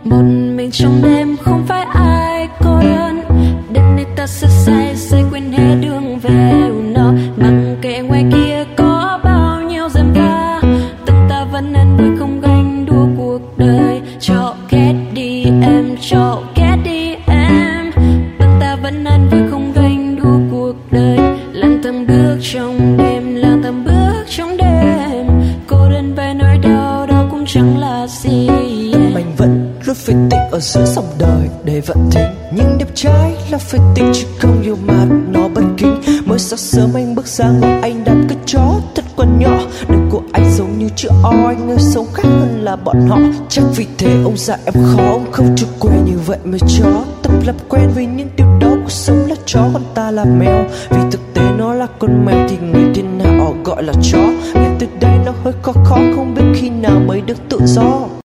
một mình trong đêm không phải ai cô đơn. Đêm nay ta sẽ say quên hết đường về. Nó mặc kệ ngoài kia có bao nhiêu dèm pha, tâm ta vẫn ăn vui không ganh đua cuộc đời. Cho ghét đi em, cho ghét đi em, tâm ta vẫn ăn vui không ganh đua cuộc đời. Lang thang bước trong đêm, lang thang bước trong đêm, cô đơn về nỗi đau, đau cũng chẳng là gì. Mình vẫn luôn phải tình ở giữa dòng đời để vận thinh. Nhưng đẹp trai là phải tình chứ không yêu mà nó bất kính. Mới sáng sớm anh bước ra ngõ, anh đặt cái chó thật còn nhỏ. Đời của anh giống như chữ O, anh người sống khác hơn là bọn họ. Chắc vì thế ông già em khó, ông không chịu quen như vậy mới chó. Tập lập quen với những điều đó, cuộc sống là chó còn ta là mèo. Vì thực tế nó là con mèo thì người thế nào gọi là chó. Ngay từ đây nó hơi khó, không biết khi nào mới được tự do.